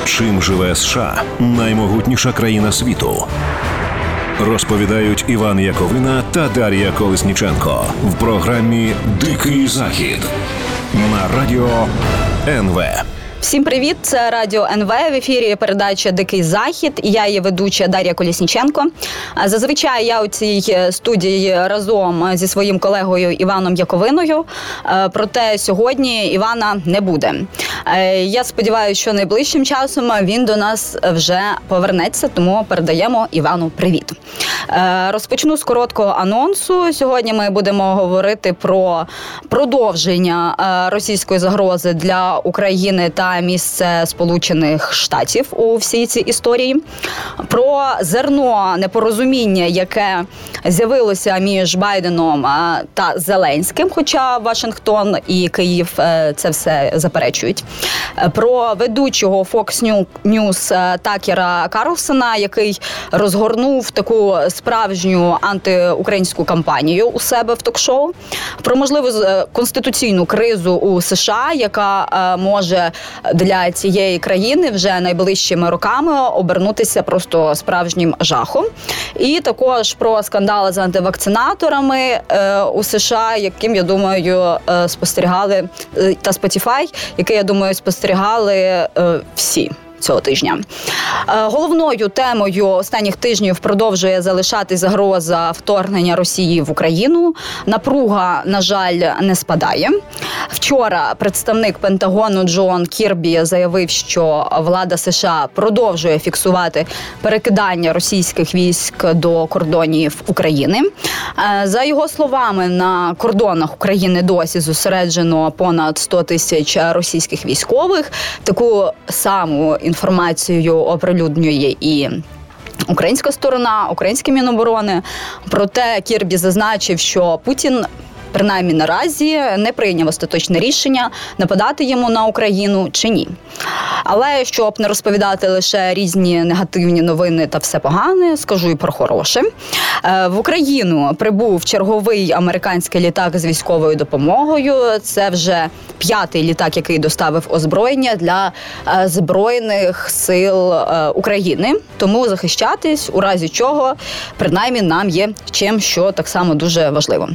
Чим живе США – наймогутніша країна світу? Розповідають Іван Яковина та Дар'я Колесніченко в програмі «Дикий Захід» на радіо НВ. Всім привіт, це радіо НВ, в ефірі передача «Дикий Захід», і я її ведуча Дар'я Колесніченко. Зазвичай я у цій студії разом зі своїм колегою Іваном Яковиною, проте сьогодні Івана не буде. Я сподіваюся, що найближчим часом він до нас вже повернеться, тому передаємо Івану привіт. Розпочну з короткого анонсу. Сьогодні ми будемо говорити про продовження російської загрози для України та місце Сполучених Штатів у всій цій історії, про зерно непорозуміння, яке з'явилося між Байденом та Зеленським, хоча Вашингтон і Київ це все заперечують, про ведучого Fox News Такера Карлсона, який розгорнув таку справжню антиукраїнську кампанію у себе в ток-шоу, про можливу конституційну кризу у США, яка може для цієї країни вже найближчими роками обернутися просто справжнім жахом. І також про скандали з антивакцинаторами у США, яким, я думаю, спостерігали, та Spotify, який, я думаю, спостерігали всі цього тижня. Головною темою останніх тижнів продовжує залишатись загроза вторгнення Росії в Україну. Напруга, на жаль, не спадає. Вчора представник Пентагону Джон Кірбі заявив, що влада США продовжує фіксувати перекидання російських військ до кордонів України. За його словами, на кордонах України досі зосереджено понад 100 тисяч російських військових. Таку саму інформацію оприлюднює і українська сторона, українське Міноборони. Проте Кірбі зазначив, що Путін принаймні наразі не прийняв остаточне рішення, нападати йому на Україну чи ні. Але щоб не розповідати лише різні негативні новини та все погане, скажу і про хороше. В Україну прибув черговий американський літак з військовою допомогою. Це вже 5-й літак, який доставив озброєння для Збройних сил України. Тому захищатись, у разі чого, принаймні нам є чим, що так само дуже важливо.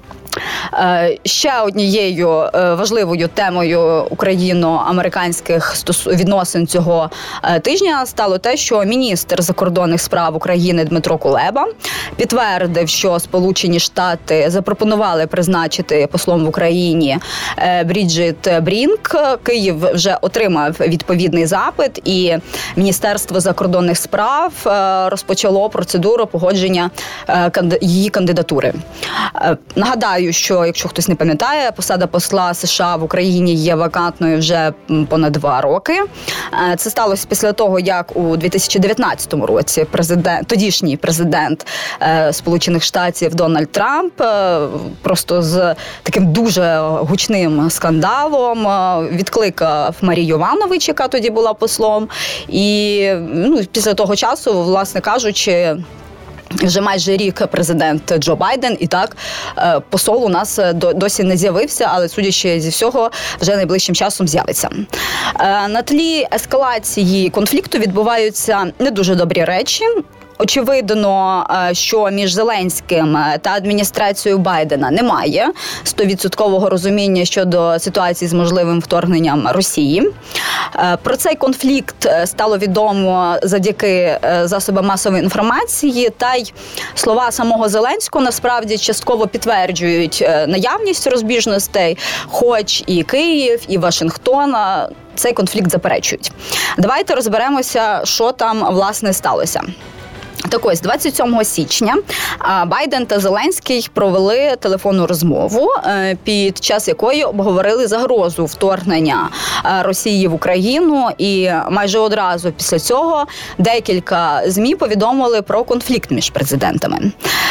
Ще однією важливою темою україно-американських відносин цього тижня стало те, що міністр закордонних справ України Дмитро Кулеба підтвердив, що Сполучені Штати запропонували призначити послом в Україні Бріджит Брінк. Київ вже отримав відповідний запит, і Міністерство закордонних справ розпочало процедуру погодження її кандидатури. Нагадаю, що, якщо хтось не пам'ятає, посада посла США в Україні є вакантною вже понад 2 роки. Це сталося після того, як у 2019 році тодішній президент Сполучених Штатів Дональд Трамп просто з таким дуже гучним скандалом відкликав Марію Йованович, яка тоді була послом. І після того часу, власне кажучи, вже майже рік президент Джо Байден, і так посол у нас досі не з'явився, але, судячи зі всього, вже найближчим часом з'явиться. На тлі ескалації конфлікту відбуваються не дуже добрі речі. Очевидно, що між Зеленським та адміністрацією Байдена немає 100% розуміння щодо ситуації з можливим вторгненням Росії. Про цей конфлікт стало відомо завдяки засобам масової інформації, та й слова самого Зеленського насправді частково підтверджують наявність розбіжностей, хоч і Київ, і Вашингтон цей конфлікт заперечують. Давайте розберемося, що там, власне, сталося. Так ось, 27 січня Байден та Зеленський провели телефонну розмову, під час якої обговорили загрозу вторгнення Росії в Україну, і майже одразу після цього декілька ЗМІ повідомили про конфлікт між президентами.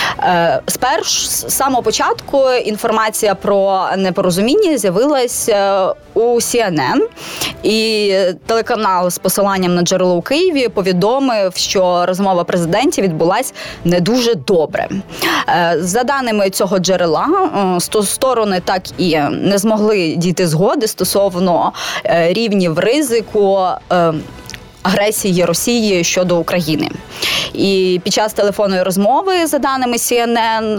З самого початку інформація про непорозуміння з'явилася у CNN, і телеканал з посиланням на джерело у Києві повідомив, що розмова президентів відбулась не дуже добре. За даними цього джерела, сторони так і не змогли дійти згоди стосовно рівнів ризику агресії Росії щодо України. І під час телефонної розмови, за даними CNN,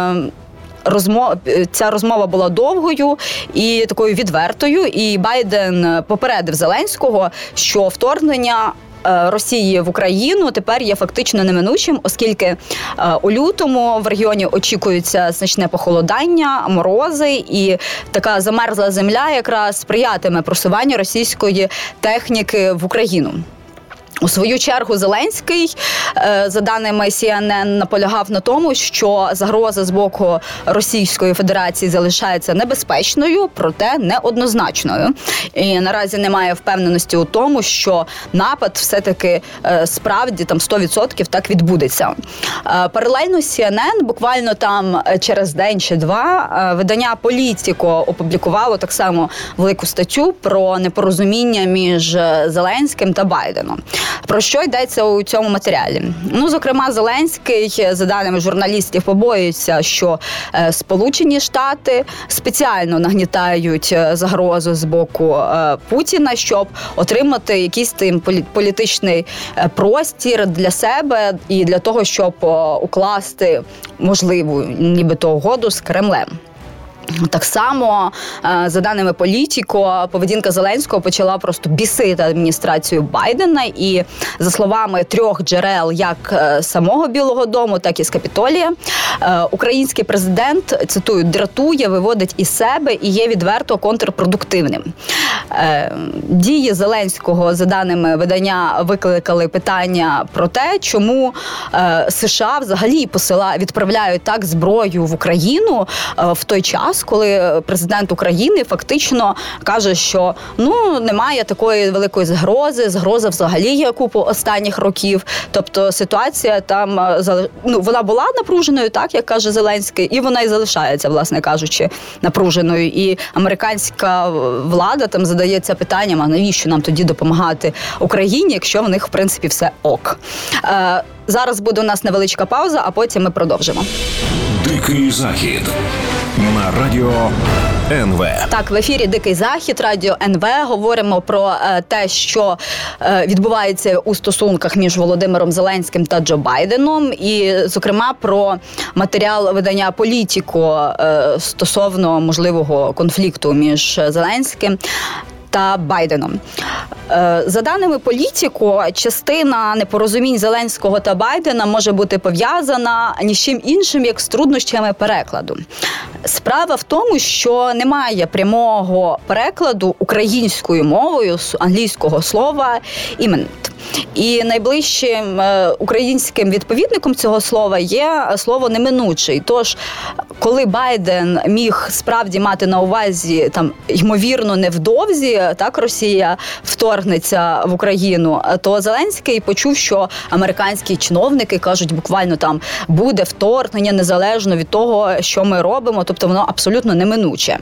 ця розмова була довгою і такою відвертою, і Байден попередив Зеленського, що вторгнення Росії в Україну тепер є фактично неминучим, оскільки у лютому в регіоні очікується значне похолодання, морози, і така замерзла земля якраз сприятиме просуванню російської техніки в Україну. У свою чергу Зеленський, за даними CNN, наполягав на тому, що загроза з боку Російської Федерації залишається небезпечною, проте неоднозначною. І наразі немає впевненості у тому, що напад все-таки справді там 100% так відбудеться. Паралельно CNN, буквально там через день чи два, видання «Політіко» опублікувало так само велику статтю про непорозуміння між Зеленським та Байденом. Про що йдеться у цьому матеріалі? Зокрема, Зеленський, за даними журналістів, побоюється, що Сполучені Штати спеціально нагнітають загрозу з боку Путіна, щоб отримати якийсь політичний простір для себе і для того, щоб укласти можливу нібито угоду з Кремлем. Так само, за даними «Політіко», поведінка Зеленського почала просто бісити адміністрацію Байдена. І, за словами 3 джерел, як самого Білого дому, так і з Капітолія, український президент, цитую, дратує, виводить із себе і є відверто контрпродуктивним. Дії Зеленського, за даними видання, викликали питання про те, чому США взагалі відправляють так зброю в Україну в той час, коли президент України фактично каже, що немає такої великої загрози, загроза взагалі є купу останніх років. Тобто ситуація там, вона була напруженою, так, як каже Зеленський, і вона і залишається, власне кажучи, напруженою. І американська влада там задається питанням, а навіщо нам тоді допомагати Україні, якщо в них, в принципі, все ок. Зараз буде у нас невеличка пауза, а потім ми продовжимо. Дикий Захід на радіо НВ. Так, в ефірі «Дикий Захід», радіо НВ. Говоримо про те, що відбувається у стосунках між Володимиром Зеленським та Джо Байденом. І, зокрема, про матеріал видання «Політіко» стосовно можливого конфлікту між Зеленським та Байденом. За даними «Політіко», частина непорозумінь Зеленського та Байдена може бути пов'язана ні з чим іншим, як з труднощами перекладу. Справа в тому, що немає прямого перекладу українською мовою з англійського слова «imminent». І найближчим українським відповідником цього слова є слово «неминучий». Тож, коли Байден міг справді мати на увазі, там, ймовірно, невдовзі, так, Росія вторгнеться в Україну, то Зеленський почув, що американські чиновники кажуть, буквально там буде вторгнення незалежно від того, що ми робимо, тобто воно абсолютно неминуче.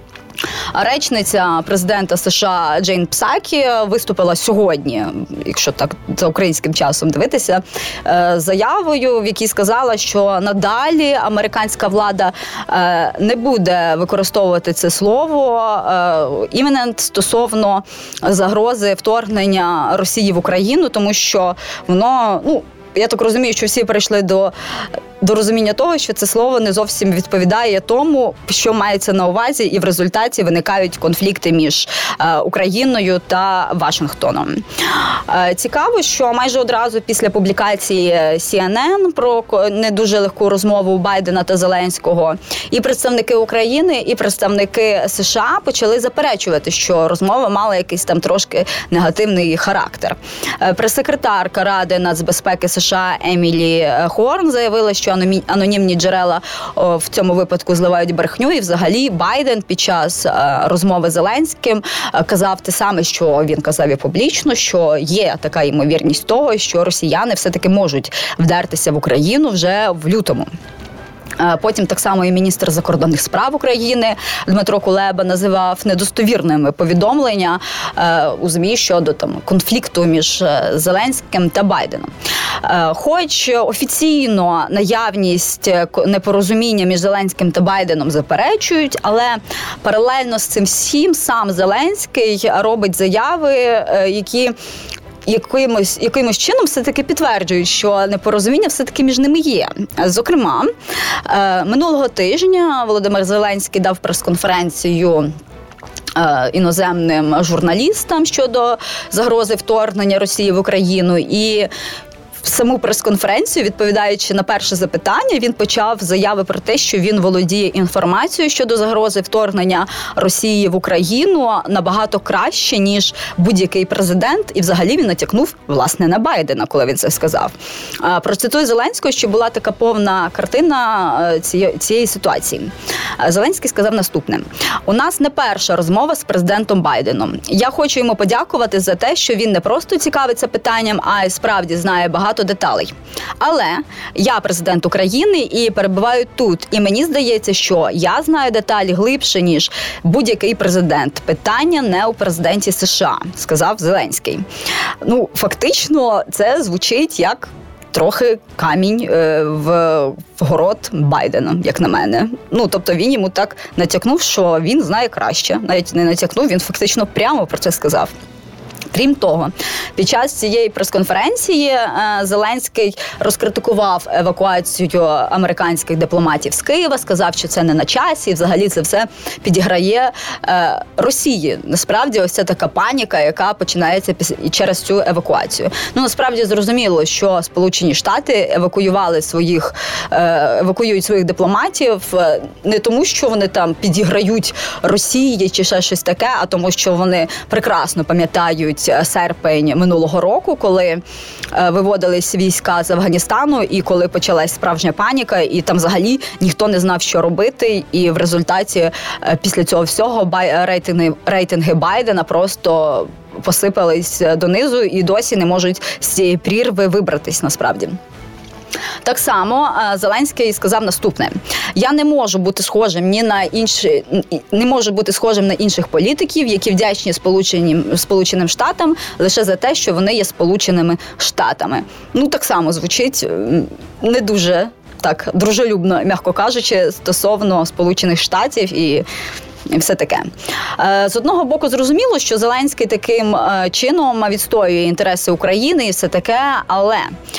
Речниця президента США Джейн Псакі виступила сьогодні, якщо так за українським часом дивитися, заявою, в якій сказала, що надалі американська влада не буде використовувати це слово «imminent» стосовно загрози вторгнення Росії в Україну, тому що воно, я так розумію, що всі перейшли до розуміння того, що це слово не зовсім відповідає тому, що мається на увазі, і в результаті виникають конфлікти між Україною та Вашингтоном. Цікаво, що майже одразу після публікації CNN про не дуже легку розмову Байдена та Зеленського і представники України, і представники США почали заперечувати, що розмова мала якийсь там трошки негативний характер. Прес-секретарка Ради нацбезпеки США Емілі Хорн заявила, що анонімні джерела в цьому випадку зливають брехню, і взагалі Байден під час розмови з Зеленським казав те саме, що він казав і публічно, що є така ймовірність того, що росіяни все-таки можуть вдертися в Україну вже в лютому. Потім так само і міністр закордонних справ України Дмитро Кулеба називав недостовірними повідомлення у ЗМІ щодо конфлікту між Зеленським та Байденом. Хоч офіційно наявність непорозуміння між Зеленським та Байденом заперечують, але паралельно з цим всім сам Зеленський робить заяви, які якимось чином все-таки підтверджують, що непорозуміння все-таки між ними є. Зокрема, минулого тижня Володимир Зеленський дав прес-конференцію іноземним журналістам щодо загрози вторгнення Росії в Україну, і в саму прес-конференцію, відповідаючи на перше запитання, він почав заяви про те, що він володіє інформацією щодо загрози вторгнення Росії в Україну набагато краще, ніж будь-який президент, і взагалі він натякнув, власне, на Байдена, коли він це сказав. Процитую Зеленського, що була така повна картина цієї ситуації. Зеленський сказав наступне. «У нас не перша розмова з президентом Байденом. Я хочу йому подякувати за те, що він не просто цікавиться питанням, а й справді знає багато деталей. Але я президент України і перебуваю тут. І мені здається, що я знаю деталі глибше, ніж будь-який президент. Питання не у президенті США», сказав Зеленський. Ну, фактично, це звучить як трохи камінь в город Байдена, як на мене. Ну, тобто він йому так натякнув, що він знає краще. Навіть не натякнув, він фактично прямо про це сказав. Крім того, під час цієї прес-конференції Зеленський розкритикував евакуацію американських дипломатів з Києва, сказав, що це не на часі, і взагалі це все підіграє Росії. Насправді, ось ця така паніка, яка починається через цю евакуацію. Ну, насправді, зрозуміло, що Сполучені Штати евакуюють своїх дипломатів не тому, що вони там підіграють Росії чи ще щось таке, а тому, що вони прекрасно пам'ятають серпень минулого року, коли виводились війська з Афганістану і коли почалась справжня паніка, і там взагалі ніхто не знав, що робити, і в результаті після цього всього рейтинги Байдена просто посипались донизу і досі не можуть з цієї прірви вибратись насправді. Так само Зеленський сказав наступне: «Я не можу бути схожим на інших політиків, які вдячні Сполученим Штатам лише за те, що вони є Сполученими Штатами». Ну, так само звучить не дуже так дружелюбно, м'яко кажучи, стосовно Сполучених Штатів і все таке. З одного боку, зрозуміло, що Зеленський таким чином відстоює інтереси України і все таке, але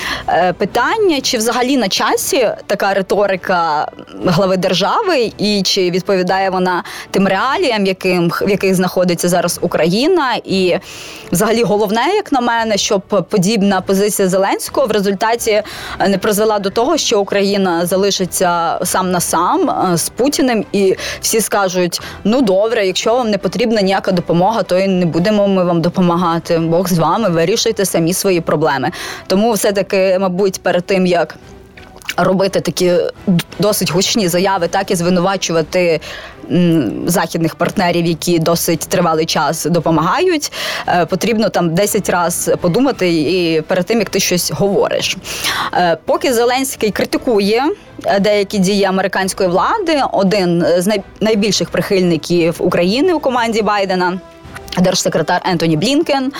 питання, чи взагалі на часі така риторика глави держави, і чи відповідає вона тим реаліям, в яких знаходиться зараз Україна, і взагалі головне, як на мене, щоб подібна позиція Зеленського в результаті не призвела до того, що Україна залишиться сам на сам з Путіним, і всі скажуть: ну добре, якщо вам не потрібна ніяка допомога, то і не будемо ми вам допомагати. Бог з вами, вирішуйте самі свої проблеми. Тому все-таки, мабуть, перед тим, як робити такі досить гучні заяви, так і звинувачувати західних партнерів, які досить тривалий час допомагають, потрібно там 10 разів подумати і перед тим, як ти щось говориш. Поки Зеленський критикує деякі дії американської влади, один з найбільших прихильників України у команді Байдена, держсекретар Ентоні Блінкен,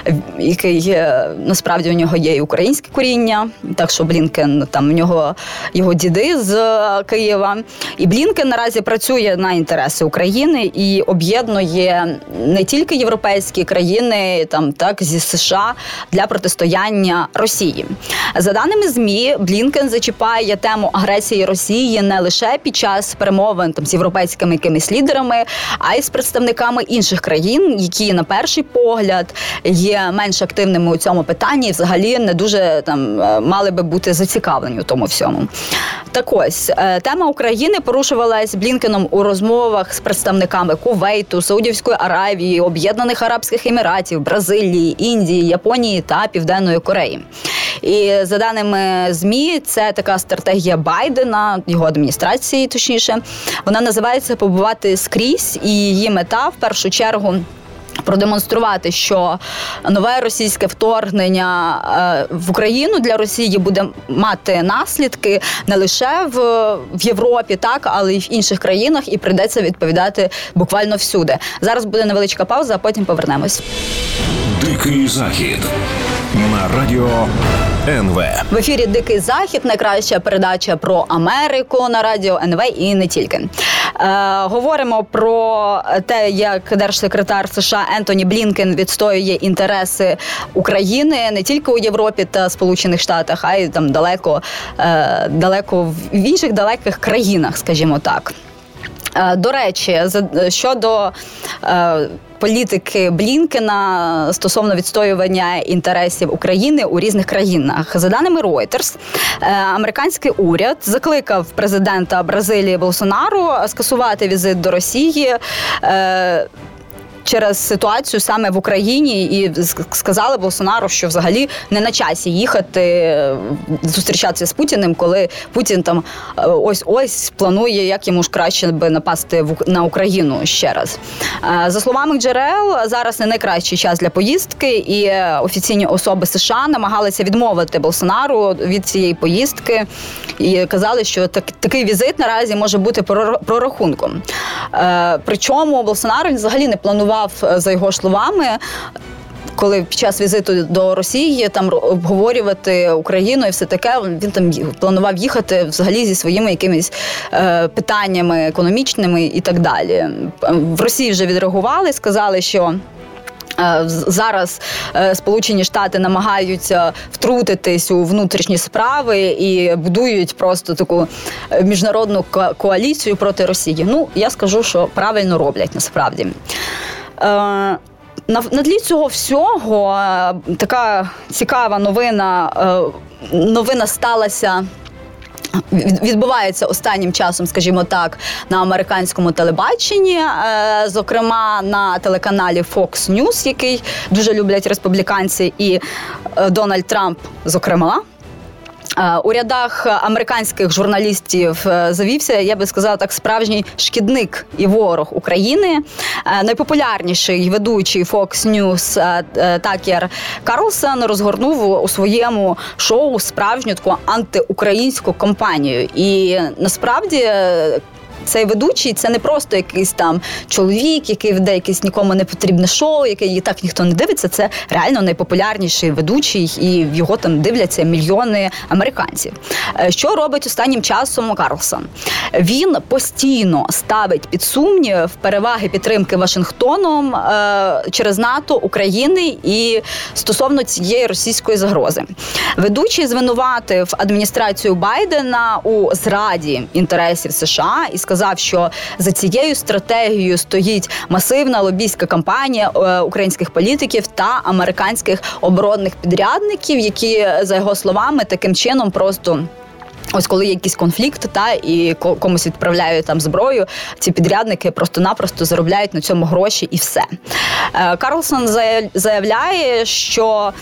який насправді у нього є і українське коріння, так що Блінкен, там у нього його діди з Києва. І Блінкен наразі працює на інтереси України і об'єднує не тільки європейські країни, там так зі США для протистояння Росії. За даними ЗМІ, Блінкен зачіпає тему агресії Росії не лише під час перемовин там з європейськими якимись лідерами, а й з представниками інших країн, які на перший погляд є менш активними у цьому питанні і взагалі не дуже там мали би бути зацікавлені у тому всьому. Так ось, тема України порушувалась Блінкеном у розмовах з представниками Кувейту, Саудівської Аравії, Об'єднаних Арабських Еміратів, Бразилії, Індії, Японії та Південної Кореї. І за даними ЗМІ, це така стратегія Байдена, його адміністрації точніше, вона називається «побувати скрізь», і її мета в першу чергу продемонструвати, що нове російське вторгнення в Україну для Росії буде мати наслідки не лише в Європі, так, але й в інших країнах, і прийдеться відповідати буквально всюди. Зараз буде невеличка пауза, а потім повернемось. Дикий Захід на радіо НВ. В ефірі «Дикий Захід» – найкраща передача про Америку на радіо НВ і не тільки. Говоримо про те, як держсекретар США Ентоні Блінкен відстоює інтереси України не тільки у Європі та Сполучених Штатах, а й там далеко в інших далеких країнах, скажімо так. До речі, щодо політики Блінкена стосовно відстоювання інтересів України у різних країнах. За даними Reuters, американський уряд закликав президента Бразилії Болсонару скасувати візит до Росії через ситуацію саме в Україні, і сказали Болсонару, що взагалі не на часі їхати зустрічатися з Путіним, коли Путін там ось планує, як йому ж краще би напасти на Україну ще раз. За словами джерел, зараз не найкращий час для поїздки, і офіційні особи США намагалися відмовити Болсонару від цієї поїздки і казали, що такий візит наразі може бути прорахунком. Причому Болсонару взагалі не планував, за його словами, коли під час візиту до Росії там обговорювати Україну і все таке, він там планував їхати взагалі зі своїми якимись питаннями економічними і так далі. В Росії вже відреагували, сказали, що зараз Сполучені Штати намагаються втрутитись у внутрішні справи і будують просто таку міжнародну коаліцію проти Росії. Ну, я скажу, що правильно роблять насправді. На тлі цього всього така цікава новина сталася, відбувається останнім часом, скажімо так, на американському телебаченні, зокрема на телеканалі Fox News, який дуже люблять республіканці, і Дональд Трамп, зокрема. У рядах американських журналістів завівся, я би сказала так, справжній шкідник і ворог України. Найпопулярніший ведучий Fox News Такер Карлсон розгорнув у своєму шоу справжню таку антиукраїнську кампанію. І насправді цей ведучий – це не просто якийсь там чоловік, який веде якесь нікому не потрібне шоу, яке і так ніхто не дивиться. Це реально найпопулярніший ведучий, і його там дивляться мільйони американців. Що робить останнім часом Карлсон? Він постійно ставить під сумнів переваги підтримки Вашингтоном через НАТО України і стосовно цієї російської загрози. Ведучий звинуватив адміністрацію Байдена у зраді інтересів США і сказав, що за цією стратегією стоїть масивна лобійська кампанія українських політиків та американських оборонних підрядників, які, за його словами, таким чином просто... Ось коли є якийсь конфлікт, і комусь відправляють там зброю, ці підрядники просто-напросто заробляють на цьому гроші і все. Карлсон заявляє, що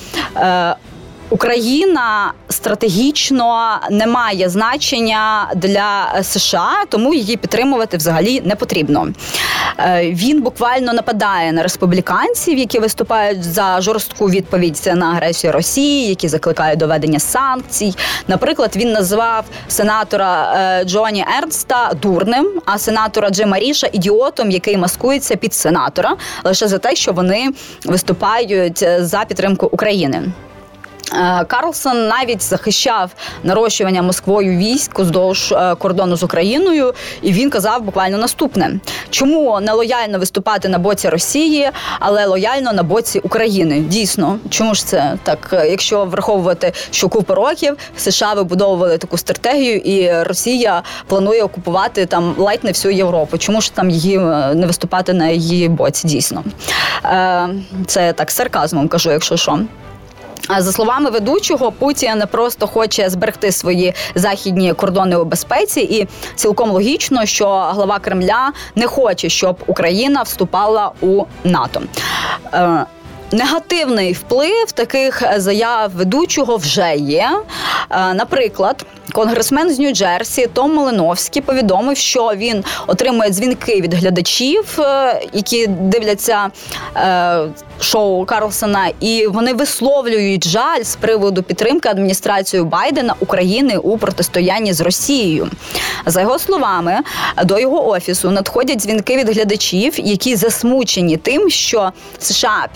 Україна стратегічно не має значення для США, тому її підтримувати взагалі не потрібно. Він буквально нападає на республіканців, які виступають за жорстку відповідь на агресію Росії, які закликають до введення санкцій. Наприклад, він назвав сенатора Джоні Ернста дурним, а сенатора Джима Ріша ідіотом, який маскується під сенатора, лише за те, що вони виступають за підтримку України. Карлсон навіть захищав нарощування Москвою військ уздовж кордону з Україною, і він казав буквально наступне. Чому не лояльно виступати на боці Росії, але лояльно на боці України? Дійсно, чому ж це так? Якщо враховувати, що купу років США вибудовували таку стратегію, і Росія планує окупувати там ледь не всю Європу. Чому ж там її не виступати на її боці? Дійсно. Це так сарказмом кажу, якщо що. За словами ведучого, Путін не просто хоче зберегти свої західні кордони у безпеці, і цілком логічно, що глава Кремля не хоче, щоб Україна вступала у НАТО. Негативний вплив таких заяв ведучого вже є. Наприклад, конгресмен з Нью-Джерсі Том Малиновський повідомив, що він отримує дзвінки від глядачів, які дивляться шоу Карлсона, і вони висловлюють жаль з приводу підтримки адміністрації Байдена України у протистоянні з Росією. За його словами, до його офісу надходять дзвінки від глядачів, які засмучені тим, що США підтримують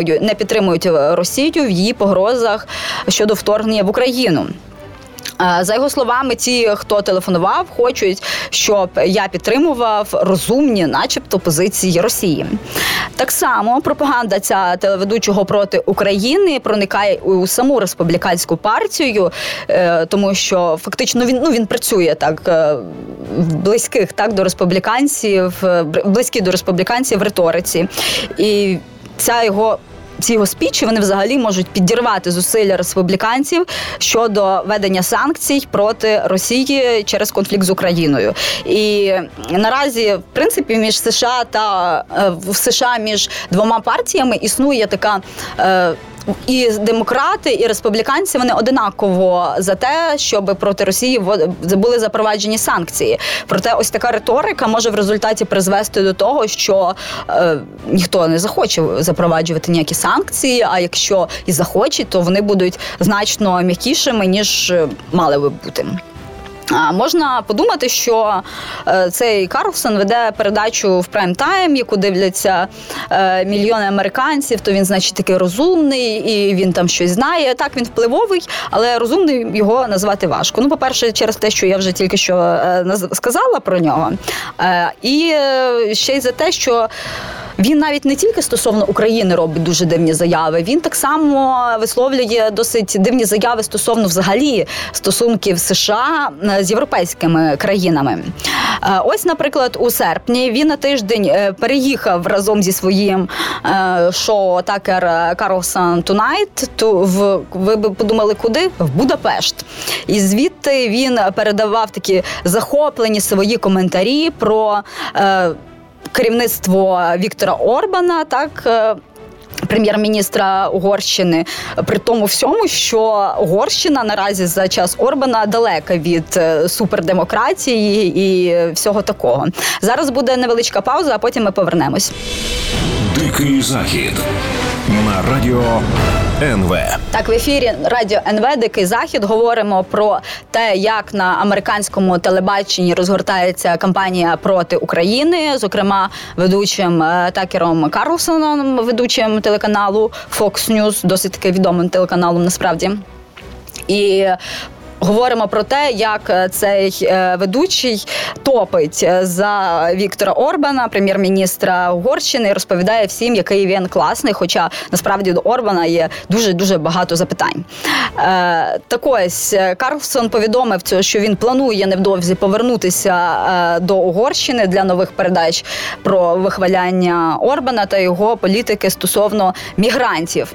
підтримують Росію в її погрозах щодо вторгнення в Україну. За його словами, ті, хто телефонував, хочуть, щоб я підтримував розумні, начебто, позиції Росії. Так само пропаганда ця телеведучого проти України проникає у саму республіканську партію, тому що фактично він працює так близький до республіканців в риториці. І ці його спічі, вони взагалі можуть підірвати зусилля республіканців щодо ведення санкцій проти Росії через конфлікт з Україною. І наразі, в принципі, між США між двома партіями існує така і демократи, і республіканці, вони одинаково за те, щоб проти Росії були запроваджені санкції. Проте ось така риторика може в результаті призвести до того, що ніхто не захоче запроваджувати ніякі санкції, а якщо і захочуть, то вони будуть значно м'якішими, ніж мали би бути. Можна подумати, що цей Карлсон веде передачу в прайм-тайм, яку дивляться мільйони американців, то він, значить, такий розумний, і він там щось знає. Так, він впливовий, але розумний його назвати важко. Ну, по-перше, через те, що я вже тільки що сказала про нього, і ще й за те, що він навіть не тільки стосовно України робить дуже дивні заяви, він так само висловлює досить дивні заяви стосовно взагалі стосунків США з європейськими країнами. Ось, наприклад, у серпні він на тиждень переїхав разом зі своїм шоу Такер Карлсон Tonight. Ви б подумали, куди? В Будапешт. І звідти він передавав такі захоплені свої коментарі про керівництво Віктора Орбана, прем'єр-міністра Угорщини, при тому всьому, що Угорщина наразі за час Орбана далека від супердемократії і всього такого. Зараз буде невеличка пауза, а потім ми повернемось. Дикий Захід на радіо НВ. Так, в ефірі радіо НВ «Дикий Захід» говоримо про те, як на американському телебаченні розгортається кампанія проти України, зокрема ведучим Такером Карлсоном, ведучим телеканалу Fox News, досить таки відомим телеканалом насправді. І говоримо про те, як цей ведучий топить за Віктора Орбана, прем'єр-міністра Угорщини, і розповідає всім, який він класний, хоча насправді до Орбана є дуже-дуже багато запитань. Так ось, Карлсон повідомив, що він планує невдовзі повернутися до Угорщини для нових передач про вихваляння Орбана та його політики стосовно мігрантів.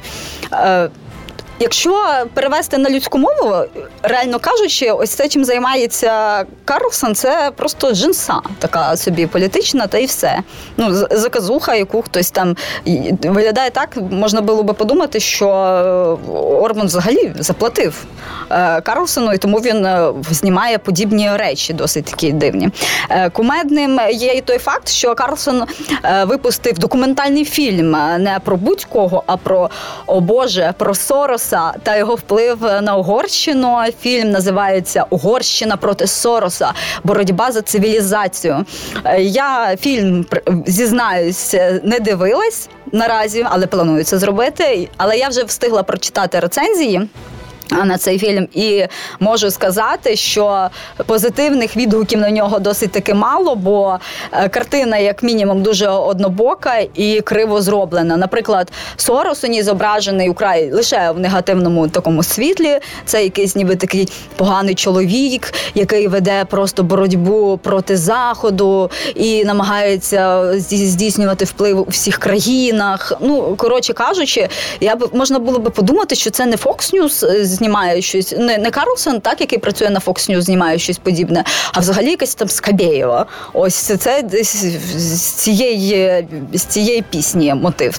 Якщо перевести на людську мову, реально кажучи, ось це, чим займається Карлсон, це просто джинса така собі політична, та й все. Заказуха, яку хтось там виглядає так, можна було би подумати, що Орбан взагалі заплатив Карлсону, і тому він знімає подібні речі, досить такі дивні. Кумедним є і той факт, що Карлсон випустив документальний фільм не про будь-кого, а про, о Боже, про Сороса та його вплив на Угорщину. Фільм називається «Угорщина проти Сороса. Боротьба за цивілізацію». Я фільм, зізнаюсь, не дивилась наразі, але планую це зробити. Але я вже встигла прочитати рецензії на цей фільм, і можу сказати, що позитивних відгуків на нього досить таки мало, бо картина, як мінімум, дуже однобока і криво зроблена. Наприклад, Сорос у ній зображений украй лише в негативному такому світлі. Це якийсь ніби такий поганий чоловік, який веде просто боротьбу проти Заходу і намагається здійснювати вплив у всіх країнах. Коротше кажучи, можна було би подумати, що це не Fox News знімає щось, не Карлсон, який працює на Fox News, знімає щось подібне, а взагалі якась там Скабєєва. Ось це з цієї пісні мотив.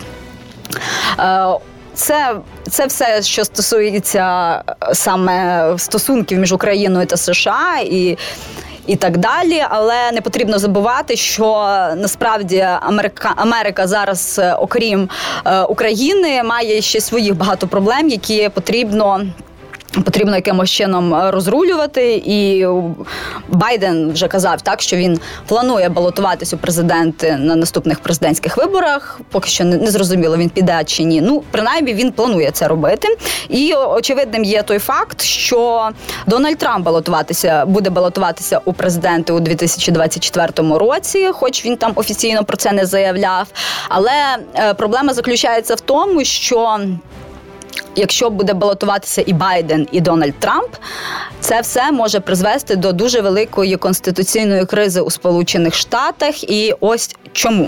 Це все, що стосується саме стосунків між Україною та США і так далі, але не потрібно забувати, що насправді Америка зараз, окрім України, має ще своїх багато проблем, які потрібно потрібно якимось чином розрулювати, і Байден вже казав так, що він планує балотуватись у президенти на наступних президентських виборах. Поки що не зрозуміло, він піде чи ні. Ну, принаймні, він планує це робити. І очевидним є той факт, що Дональд Трамп буде балотуватися у президенти у 2024 році, хоч він там офіційно про це не заявляв. Але проблема заключається в тому, що якщо буде балотуватися і Байден, і Дональд Трамп, це все може призвести до дуже великої конституційної кризи у Сполучених Штатах. І ось чому.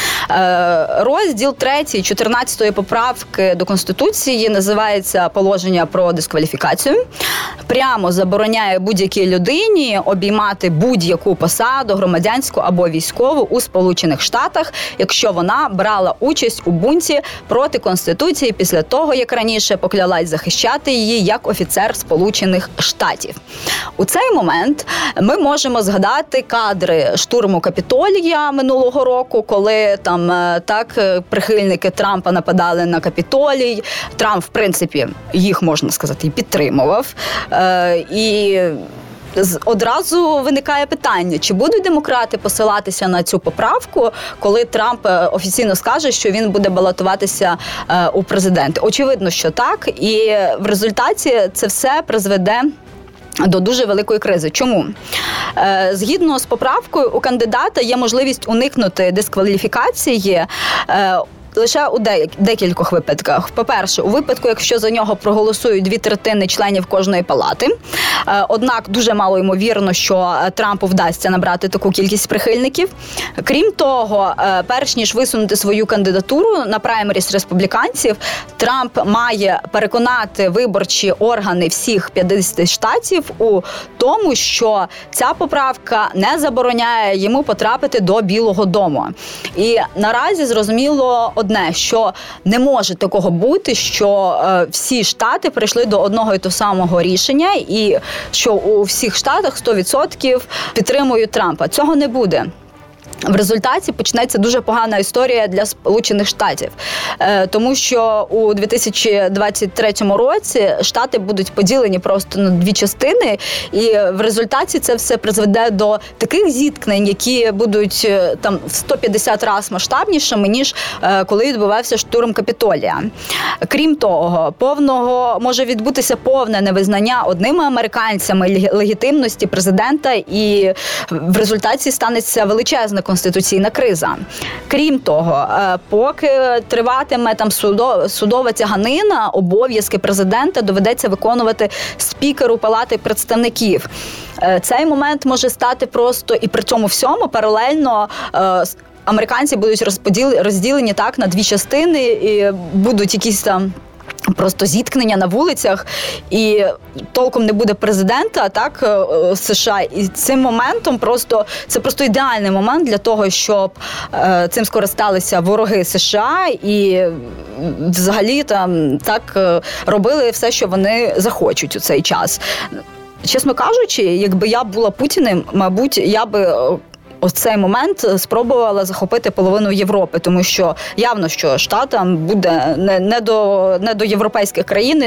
Розділ 3 14-ї поправки до Конституції називається «Положення про дискваліфікацію». Прямо забороняє будь-якій людині обіймати будь-яку посаду, громадянську або військову у Сполучених Штатах, якщо вона брала участь у бунті проти Конституції після того, як раніше поклялась захищати її як офіцер Сполучених Штатів. У цей момент ми можемо згадати кадри штурму Капітолія минулого року, коли там прихильники Трампа нападали на Капітолій. Трамп, в принципі, їх, можна сказати, і підтримував. І одразу виникає питання, чи будуть демократи посилатися на цю поправку, коли Трамп офіційно скаже, що він буде балотуватися у президенти. Очевидно, що так. І в результаті це все призведе до дуже великої кризи. Чому? Згідно з поправкою, у кандидата є можливість уникнути дискваліфікації лише у декількох випадках. По-перше, у випадку, якщо за нього проголосують 2/3 членів кожної палати. Однак дуже мало ймовірно, що Трампу вдасться набрати таку кількість прихильників. Крім того, перш ніж висунути свою кандидатуру на праймеріс республіканців, Трамп має переконати виборчі органи всіх 50 штатів у тому, що ця поправка не забороняє йому потрапити до Білого дому. І наразі зрозуміло одне, що не може такого бути, що всі штати прийшли до одного і того самого рішення, і що у всіх штатах 100% підтримують Трампа. Цього не буде. В результаті почнеться дуже погана історія для Сполучених Штатів, тому що у 2023 році штати будуть поділені просто на дві частини, і в результаті це все призведе до таких зіткнень, які будуть там в 150 разів масштабнішими, ніж коли відбувався штурм Капітолія. Крім того, може відбутися повне невизнання одними американцями легітимності президента, і в результаті станеться величезна конституційна криза. Крім того, поки триватиме там судова тяганина, обов'язки президента доведеться виконувати спікеру Палати представників. Цей момент може стати просто, і при цьому всьому паралельно американці будуть розділені так на дві частини, і будуть якісь там просто зіткнення на вулицях, і толком не буде президента, так, США. І цим моментом це просто ідеальний момент для того, щоб цим скористалися вороги США і взагалі там так робили все, що вони захочуть у цей час. Чесно кажучи, якби я була Путіним, мабуть, я би ось цей момент спробувала захопити половину Європи, тому що явно, що штатам буде не до європейських країн,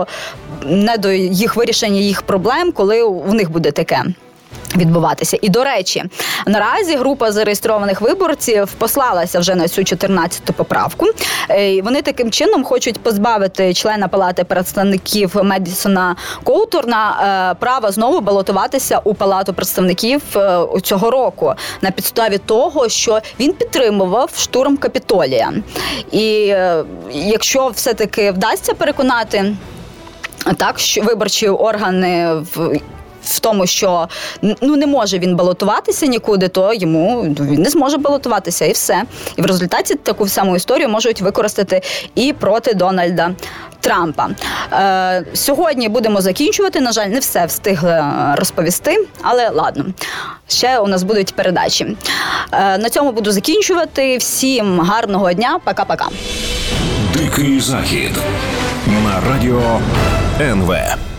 не до їх вирішення їх проблем, коли у них буде таке відбуватися. І, до речі, наразі група зареєстрованих виборців послалася вже на цю 14-ту поправку. І вони таким чином хочуть позбавити члена Палати представників Медісона Коуторна права знову балотуватися у Палату представників цього року на підставі того, що він підтримував штурм Капітолія. І якщо все-таки вдасться переконати так, що виборчі органи в тому, що не може він балотуватися нікуди, то він не зможе балотуватися, і все. І в результаті таку саму історію можуть використати і проти Дональда Трампа. Сьогодні будемо закінчувати. На жаль, не все встигли розповісти, але ладно. Ще у нас будуть передачі. На цьому буду закінчувати. Всім гарного дня. Пока-пока. Дикий Захід на радіо НВ.